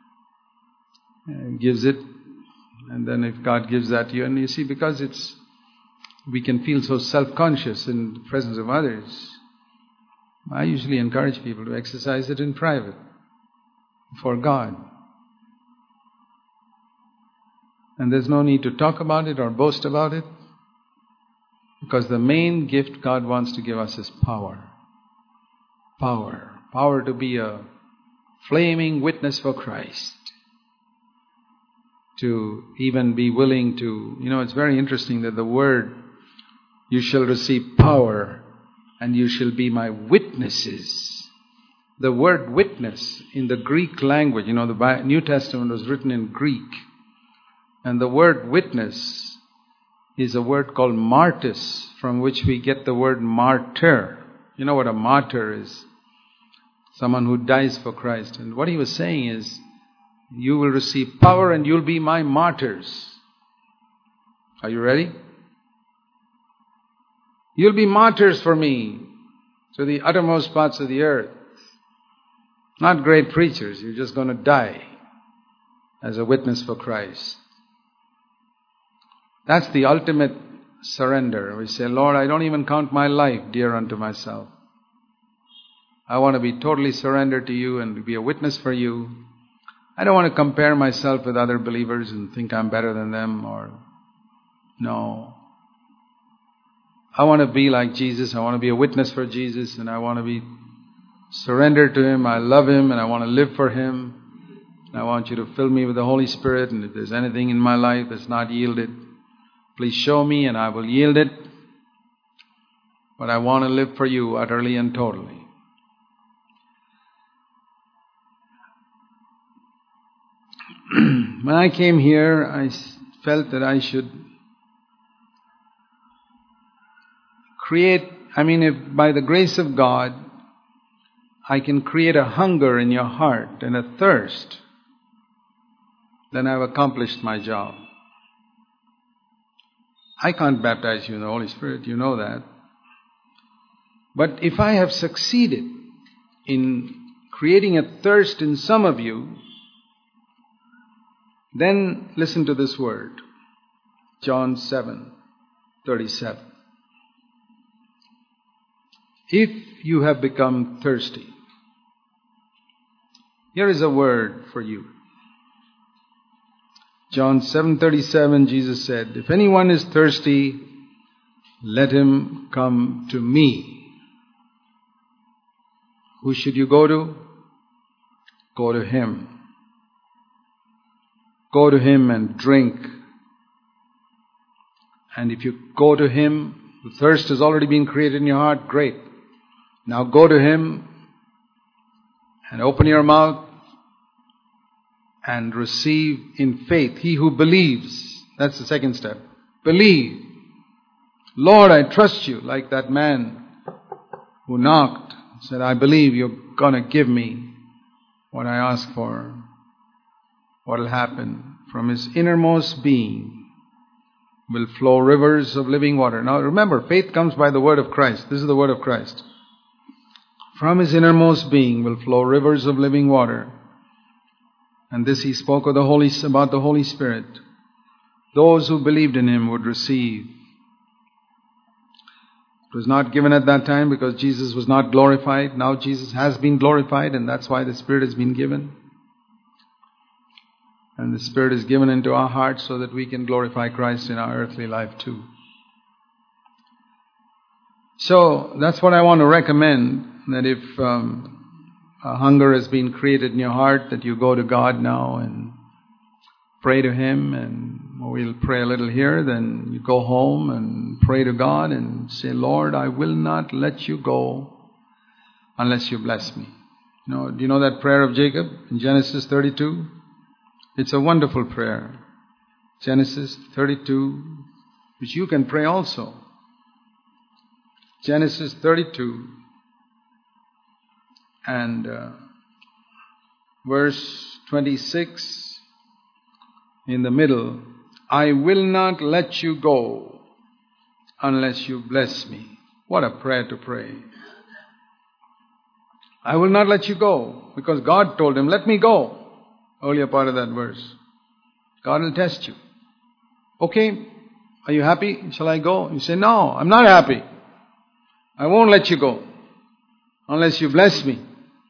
gives it. And then if God gives that to you, and you see, because we can feel so self-conscious in the presence of others, I usually encourage people to exercise it in private, for God. And there's no need to talk about it or boast about it, because the main gift God wants to give us is power. Power. Power to be a flaming witness for Christ. To even be willing to, it's very interesting that the word, you shall receive power and you shall be my witnesses. The word witness in the Greek language, the New Testament was written in Greek. And the word witness is a word called martys, from which we get the word martyr. You know what a martyr is? Someone who dies for Christ. And what he was saying is, you will receive power and you'll be my martyrs. Are you ready? You'll be martyrs for me to the uttermost parts of the earth. Not great preachers. You're just going to die as a witness for Christ. That's the ultimate surrender. We say, Lord, I don't even count my life dear unto myself. I want to be totally surrendered to you and to be a witness for you. I don't want to compare myself with other believers and think I'm better than them, no. I want to be like Jesus. I want to be a witness for Jesus, and I want to be surrendered to Him. I love Him and I want to live for Him. And I want you to fill me with the Holy Spirit, and if there's anything in my life that's not yielded, please show me and I will yield it. But I want to live for you utterly and totally. When I came here, I felt that I should create, if by the grace of God, I can create a hunger in your heart and a thirst, then I've accomplished my job. I can't baptize you in the Holy Spirit, you know that. But if I have succeeded in creating a thirst in some of you, then listen to this word, John 7:37. If you have become thirsty, here is a word for you. John 7:37, Jesus said, if anyone is thirsty, let him come to me. Who should you go to? Go to Him. Go to Him and drink. And if you go to Him, the thirst has already been created in your heart, great. Now go to Him and open your mouth and receive in faith. He who believes, that's the second step. Believe. Lord, I trust you, like that man who knocked, said, I believe you're going to give me what I ask for. What will happen? From his innermost being will flow rivers of living water. Now remember, faith comes by the word of Christ. This is the word of Christ. From his innermost being will flow rivers of living water. And this he spoke of about the Holy Spirit. Those who believed in Him would receive. It was not given at that time because Jesus was not glorified. Now Jesus has been glorified, and that's why the Spirit has been given. And the Spirit is given into our hearts so that we can glorify Christ in our earthly life too. So that's what I want to recommend, that if a hunger has been created in your heart, that you go to God now and pray to Him, and we'll pray a little here, then you go home and pray to God and say, Lord, I will not let you go unless you bless me. Do you know that prayer of Jacob in Genesis 32? It's a wonderful prayer. Genesis 32, which you can pray also. Genesis 32 and verse 26 in the middle. I will not let you go unless you bless me. What a prayer to pray. I will not let you go, because God told him, let me go. Earlier part of that verse. God will test you. Okay, are you happy? Shall I go? You say, no, I'm not happy. I won't let you go unless you bless me.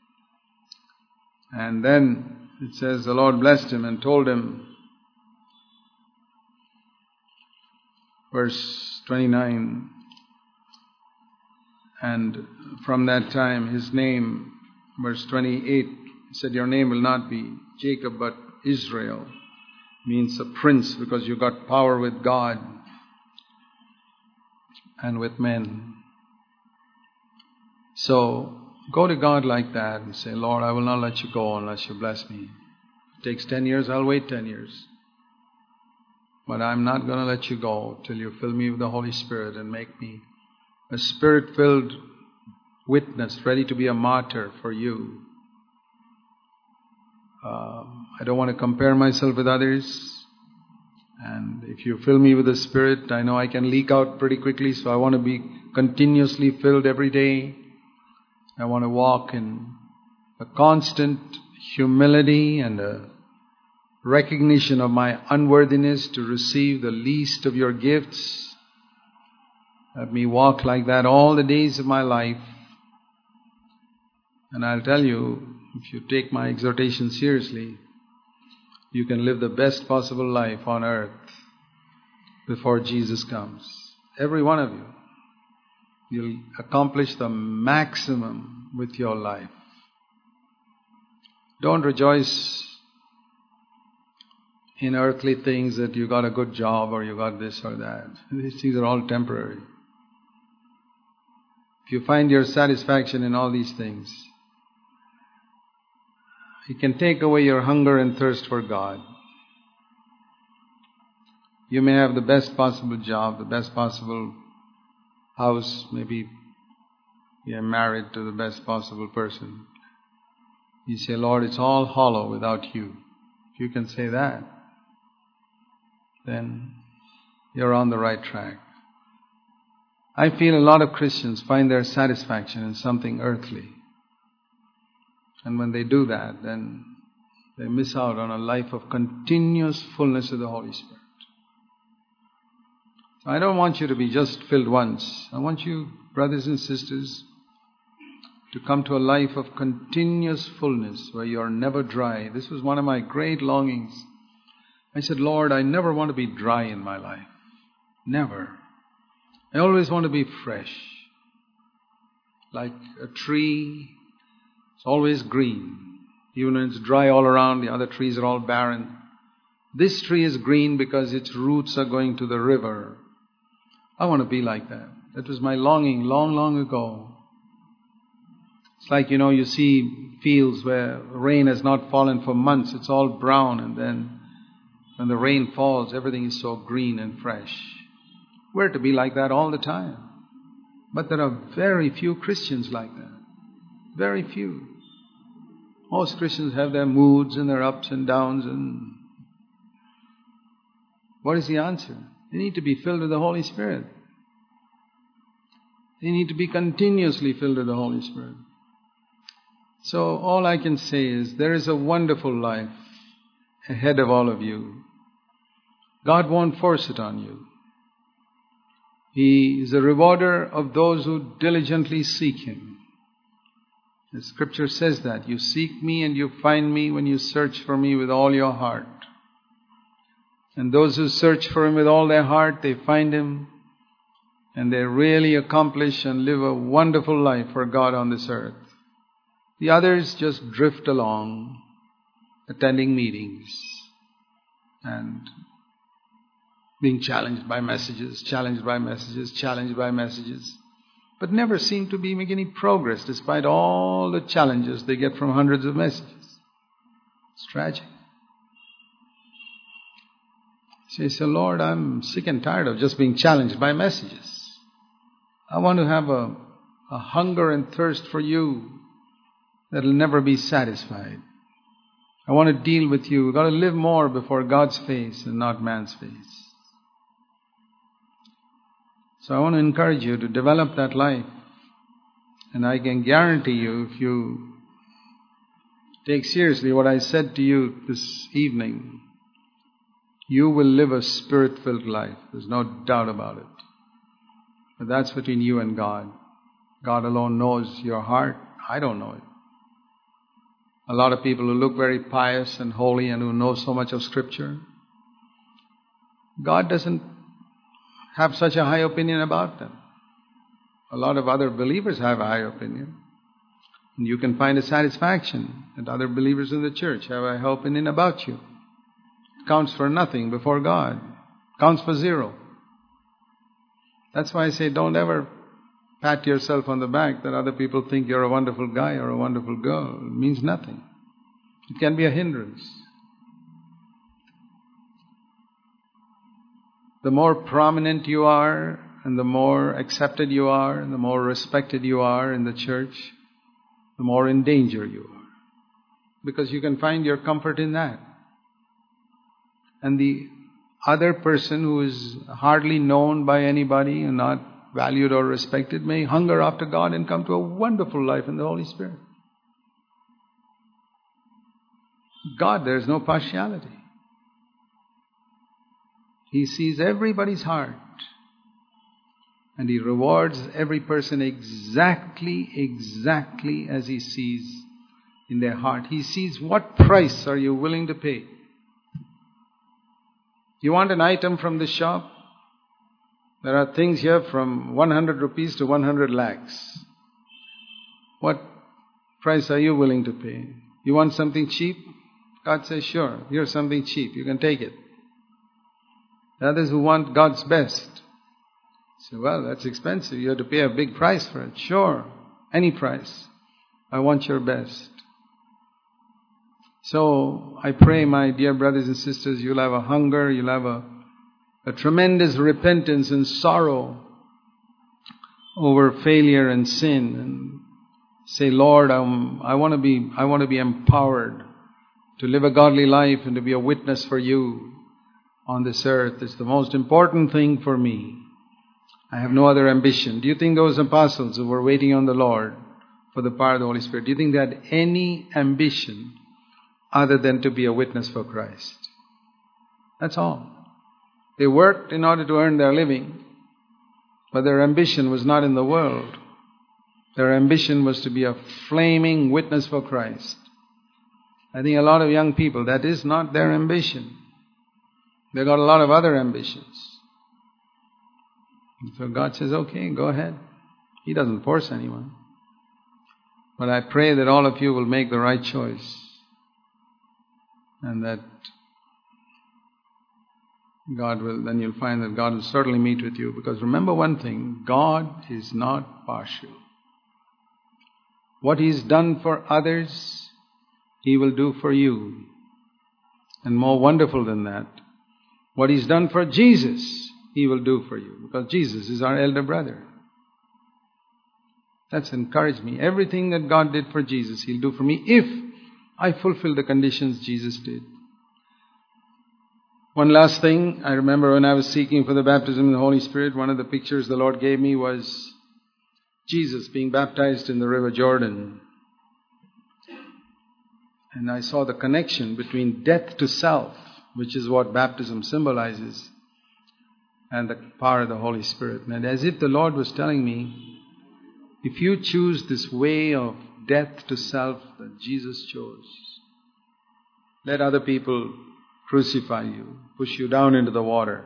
And then it says the Lord blessed him and told him, verse 29, and from that time his name, verse 28, he said, your name will not be Jacob but Israel. Means a prince, because you got power with God and with men. So go to God like that and say, Lord, I will not let you go unless you bless me. If it takes 10 years, I'll wait 10 years. But I'm not going to let you go till you fill me with the Holy Spirit and make me a Spirit-filled witness, ready to be a martyr for you. I don't want to compare myself with others. And if you fill me with the Spirit, I know I can leak out pretty quickly, so I want to be continuously filled every day. I want to walk in a constant humility and a recognition of my unworthiness to receive the least of your gifts. Let me walk like that all the days of my life. And I'll tell you, if you take my exhortation seriously, you can live the best possible life on earth before Jesus comes. Every one of you. You'll accomplish the maximum with your life. Don't rejoice in earthly things that you got a good job or you got this or that. These things are all temporary. If you find your satisfaction in all these things, He can take away your hunger and thirst for God. You may have the best possible job, the best possible house, maybe you're married to the best possible person. You say, Lord, it's all hollow without you. If you can say that, then you're on the right track. I feel a lot of Christians find their satisfaction in something earthly. And when they do that, then they miss out on a life of continuous fullness of the Holy Spirit. I don't want you to be just filled once. I want you, brothers and sisters, to come to a life of continuous fullness where you are never dry. This was one of my great longings. I said, Lord, I never want to be dry in my life. Never. I always want to be fresh. Like a tree, it's always green. Even when it's dry all around, the other trees are all barren. This tree is green because its roots are going to the river. I want to be like that. That was my longing long, long ago. It's like, you see fields where rain has not fallen for months. It's all brown, and then when the rain falls, everything is so green and fresh. We're to be like that all the time. But there are very few Christians like that. Very few. Most Christians have their moods and their ups and downs. And what is the answer? They need to be filled with the Holy Spirit. They need to be continuously filled with the Holy Spirit. So all I can say is, there is a wonderful life ahead of all of you. God won't force it on you. He is a rewarder of those who diligently seek Him. The Scripture says that. You seek me and you find me when you search for me with all your heart. And those who search for Him with all their heart, they find Him. And they really accomplish and live a wonderful life for God on this earth. The others just drift along, attending meetings, and being challenged by messages, but never seem to be making any progress despite all the challenges they get from hundreds of messages. It's tragic. So you say, Lord, I'm sick and tired of just being challenged by messages. I want to have a hunger and thirst for you that will never be satisfied. I want to deal with you. We've got to live more before God's face and not man's face. So I want to encourage you to develop that life. And I can guarantee you, if you take seriously what I said to you this evening, you will live a Spirit-filled life. There's no doubt about it. But that's between you and God. God alone knows your heart. I don't know it. A lot of people who look very pious and holy and who know so much of Scripture, God doesn't have such a high opinion about them. A lot of other believers have a high opinion. And you can find a satisfaction that other believers in the church have a high opinion about you. It counts for nothing before God. It counts for zero. That's why I say don't ever pat yourself on the back that other people think you're a wonderful guy or a wonderful girl. It means nothing. It can be a hindrance. The more prominent you are, and the more accepted you are, and the more respected you are in the church, the more in danger you are. Because you can find your comfort in that. And the other person who is hardly known by anybody and not valued or respected may hunger after God and come to a wonderful life in the Holy Spirit. God, there is no partiality. He sees everybody's heart. And He rewards every person exactly as He sees in their heart. He sees what price are you willing to pay. You want an item from the shop? There are things here from 100 rupees to 100 lakhs. What price are you willing to pay? You want something cheap? God says, sure, here's something cheap. You can take it. Others who want God's best say, well, that's expensive. You have to pay a big price for it. Sure, any price. I want your best. So I pray, my dear brothers and sisters, you'll have a hunger, you'll have a tremendous repentance and sorrow over failure and sin, and say, Lord, I want to be empowered to live a godly life and to be a witness for you on this earth. It's the most important thing for me. I have no other ambition. Do you think those apostles who were waiting on the Lord for the power of the Holy Spirit, do you think they had any ambition other than to be a witness for Christ? That's all. They worked in order to earn their living, but their ambition was not in the world. Their ambition was to be a flaming witness for Christ. I think a lot of young people, that is not their ambition. They got a lot of other ambitions. So God says, okay, go ahead. He doesn't force anyone. But I pray that all of you will make the right choice. And that God will, then you'll find that God will certainly meet with you. Because remember one thing, God is not partial. What He's done for others, He will do for you. And more wonderful than that, what He's done for Jesus, He will do for you. Because Jesus is our elder brother. That's encouraged me. Everything that God did for Jesus, He'll do for me if I fulfill the conditions Jesus did. One last thing, I remember when I was seeking for the baptism in the Holy Spirit, one of the pictures the Lord gave me was Jesus being baptized in the River Jordan. And I saw the connection between death to self, which is what baptism symbolizes, and the power of the Holy Spirit. And as if the Lord was telling me, if you choose this way of death to self that Jesus chose, let other people crucify you, push you down into the water.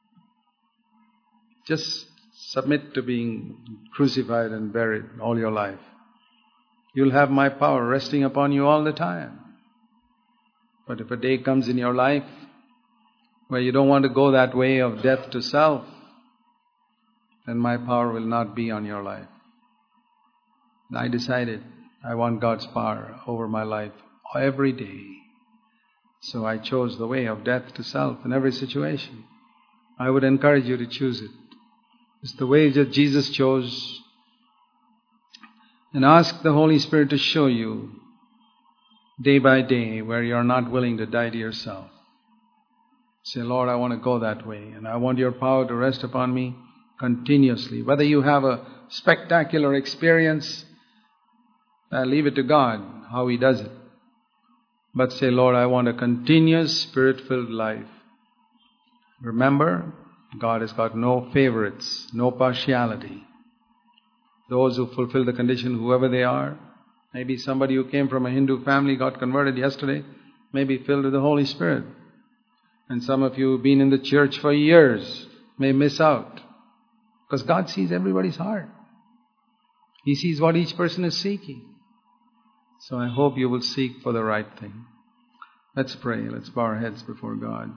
Just submit to being crucified and buried all your life. You'll have my power resting upon you all the time. But if a day comes in your life where you don't want to go that way of death to self, then my power will not be on your life. And I decided I want God's power over my life every day. So I chose the way of death to self in every situation. I would encourage you to choose it. It's the way that Jesus chose. And ask the Holy Spirit to show you day by day where you're not willing to die to yourself. Say, Lord, I want to go that way, and I want your power to rest upon me continuously. Whether you have a spectacular experience, leave it to God, how He does it. But say, Lord, I want a continuous Spirit-filled life. Remember, God has got no favorites, no partiality. Those who fulfill the condition, whoever they are, maybe somebody who came from a Hindu family, got converted yesterday, may be filled with the Holy Spirit. And some of you who've been in the church for years may miss out. Because God sees everybody's heart. He sees what each person is seeking. So I hope you will seek for the right thing. Let's pray. Let's bow our heads before God.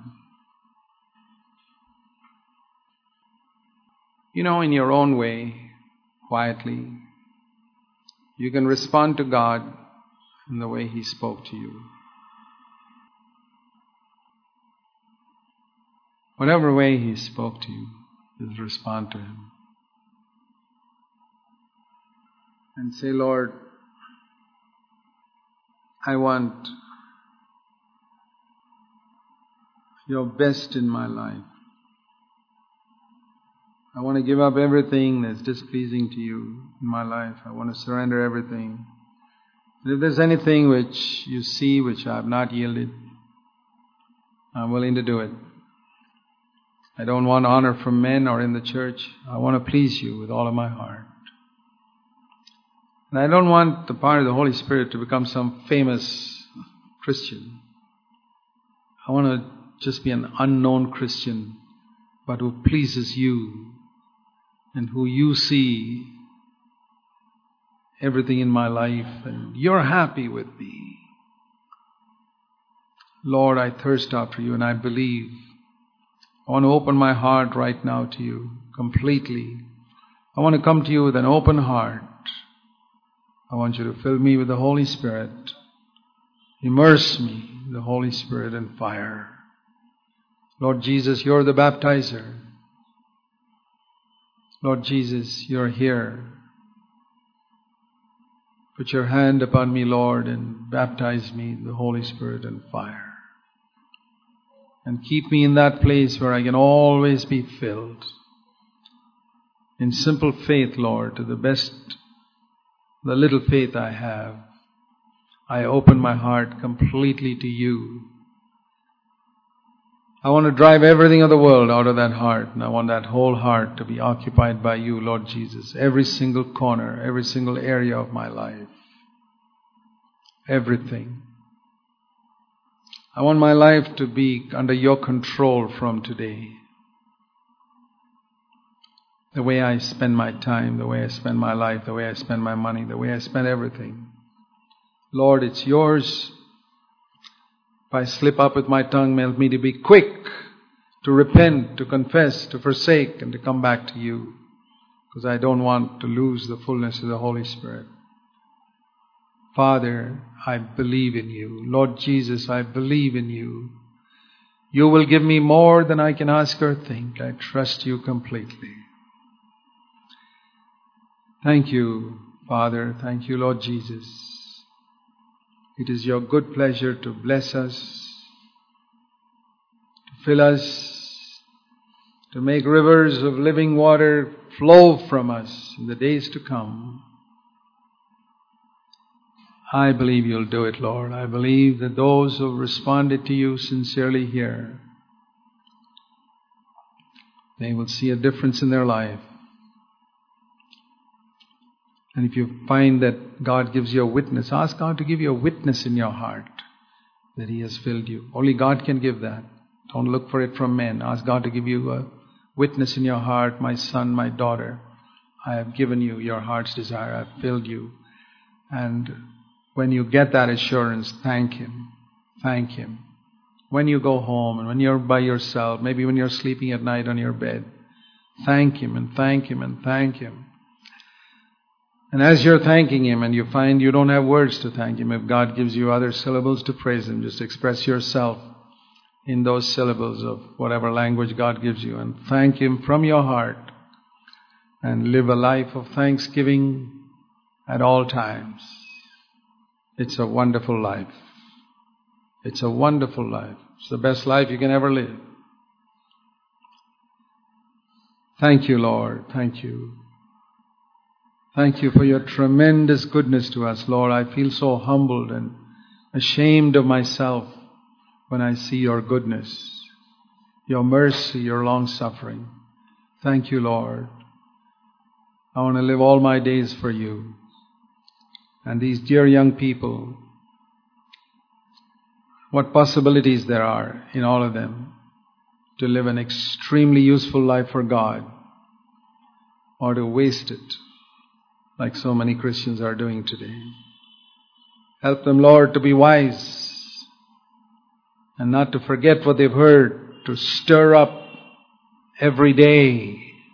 You know, in your own way, quietly, you can respond to God in the way He spoke to you. Whatever way He spoke to you, just respond to Him. And say, Lord, I want your best in my life. I want to give up everything that's displeasing to you in my life. I want to surrender everything. And if there's anything which you see which I have not yielded, I'm willing to do it. I don't want honor from men or in the church. I want to please you with all of my heart. And I don't want the power of the Holy Spirit to become some famous Christian. I want to just be an unknown Christian, but who pleases you and who you see everything in my life and you're happy with me. Lord, I thirst after you and I believe. I want to open my heart right now to you completely. I want to come to you with an open heart. I want you to fill me with the Holy Spirit. Immerse me in the Holy Spirit and fire. Lord Jesus, you're the baptizer. Lord Jesus, you're here. Put your hand upon me, Lord, and baptize me in the Holy Spirit and fire. And keep me in that place where I can always be filled. In simple faith, Lord, to the best, the little faith I have, I open my heart completely to you. I want to drive everything of the world out of that heart, and I want that whole heart to be occupied by you, Lord Jesus. Every single corner, every single area of my life. Everything. I want my life to be under your control from today. The way I spend my time, the way I spend my life, the way I spend my money, the way I spend everything. Lord, it's yours. If I slip up with my tongue, help me to be quick to repent, to confess, to forsake, and to come back to you. Because I don't want to lose the fullness of the Holy Spirit. Father, I believe in you. Lord Jesus, I believe in you. You will give me more than I can ask or think. I trust you completely. Thank you, Father. Thank you, Lord Jesus. It is your good pleasure to bless us, to fill us, to make rivers of living water flow from us in the days to come. I believe you'll do it, Lord. I believe that those who have responded to you sincerely here, they will see a difference in their life. And if you find that God gives you a witness, ask God to give you a witness in your heart that He has filled you. Only God can give that. Don't look for it from men. Ask God to give you a witness in your heart. My son, my daughter, I have given you your heart's desire. I have filled you. And when you get that assurance, thank Him. Thank Him. when you go home and when you're by yourself, maybe when you're sleeping at night on your bed. Thank Him and thank Him and thank Him. And as you're thanking Him and you find you don't have words to thank Him, if God gives you other syllables to praise Him, just express yourself in those syllables of whatever language God gives you and thank Him from your heart and live a life of thanksgiving at all times. It's a wonderful life. It's a wonderful life. It's the best life you can ever live. Thank you, Lord. Thank you. Thank you for your tremendous goodness to us, Lord. I feel so humbled and ashamed of myself when I see your goodness, your mercy, your long-suffering. Thank you, Lord. I want to live all my days for you. And these dear young people, what possibilities there are in all of them to live an extremely useful life for God or to waste it like so many Christians are doing today. Help them, Lord, to be wise and not to forget what they've heard, to stir up every day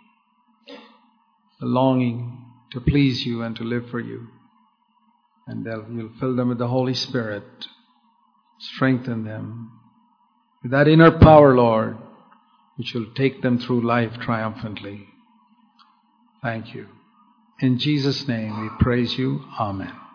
the longing to please you and to live for you. And you'll fill them with the Holy Spirit. Strengthen them with that inner power, Lord, which will take them through life triumphantly. Thank you. In Jesus' name we praise you. Amen.